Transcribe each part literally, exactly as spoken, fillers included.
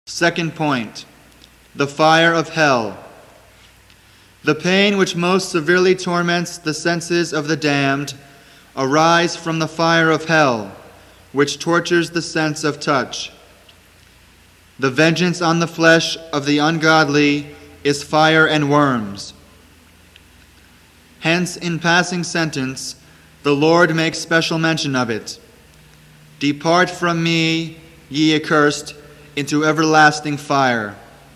Second point, the fire of hell. The pain which most severely torments the senses of the damned arise from the fire of hell, which tortures the sense of touch. The vengeance on the flesh of the ungodly is fire and worms. Hence, in passing sentence, the Lord makes special mention of it. Depart from me, ye accursed, into everlasting fire.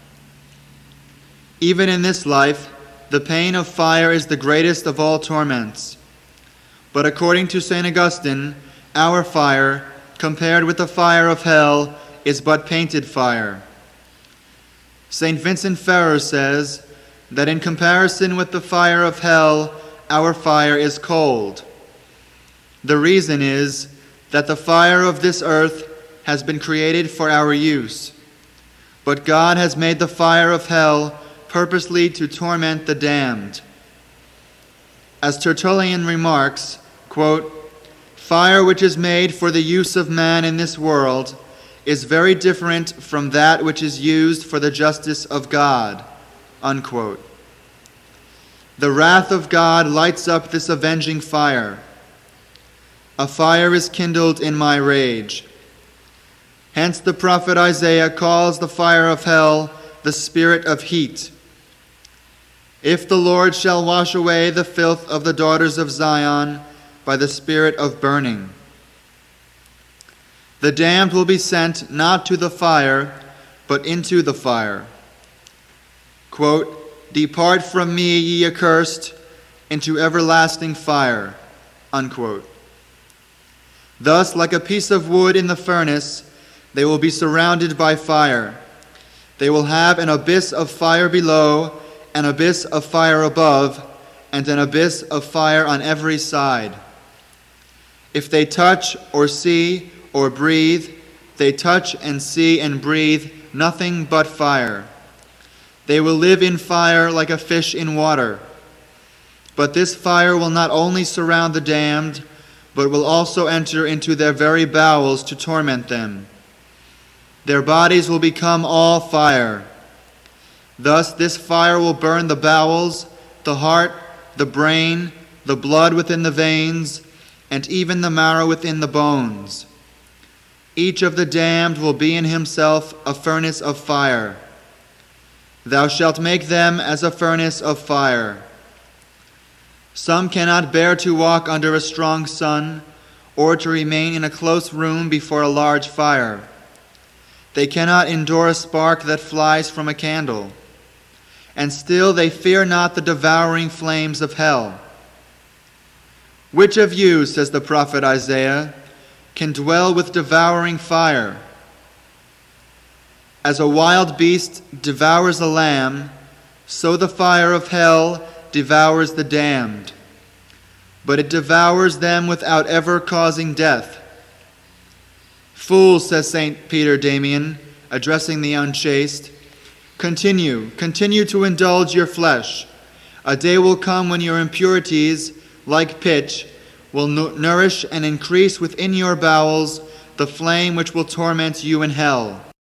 Even in this life, the pain of fire is the greatest of all torments. But according to Saint Augustine, our fire, compared with the fire of hell, is but painted fire. Saint Vincent Ferrer says that in comparison with the fire of hell, our fire is cold. The reason is that the fire of this earth has been created for our use, but God has made the fire of hell purposely to torment the damned. As Tertullian remarks, quote, "Fire which is made for the use of man in this world is very different from that which is used for the justice of God," unquote. The wrath of God lights up this avenging fire. A fire is kindled in my rage. Hence the prophet Isaiah calls the fire of hell the spirit of heat. If the Lord shall wash away the filth of the daughters of Zion by the spirit of burning. The damned will be sent not to the fire, but into the fire. Quote, "Depart from me, ye accursed, into everlasting fire," unquote. Thus, like a piece of wood in the furnace, they will be surrounded by fire. They will have an abyss of fire below, an abyss of fire above, and an abyss of fire on every side. If they touch or see or breathe, they touch and see and breathe nothing but fire. They will live in fire like a fish in water. But this fire will not only surround the damned, but will also enter into their very bowels to torment them. Their bodies will become all fire. Thus this fire will burn the bowels, the heart, the brain, the blood within the veins, and even the marrow within the bones. Each of the damned will be in himself a furnace of fire. Thou shalt make them as a furnace of fire. Some cannot bear to walk under a strong sun, or to remain in a close room before a large fire. They cannot endure a spark that flies from a candle. And still they fear not the devouring flames of hell. Which of you, says the prophet Isaiah, can dwell with devouring fire? As a wild beast devours a lamb, so the fire of hell devours the damned. But it devours them without ever causing death. Fool, says Saint Peter Damian, addressing the unchaste, continue, continue to indulge your flesh. A day will come when your impurities, like pitch, will nourish and increase within your bowels the flame which will torment you in hell.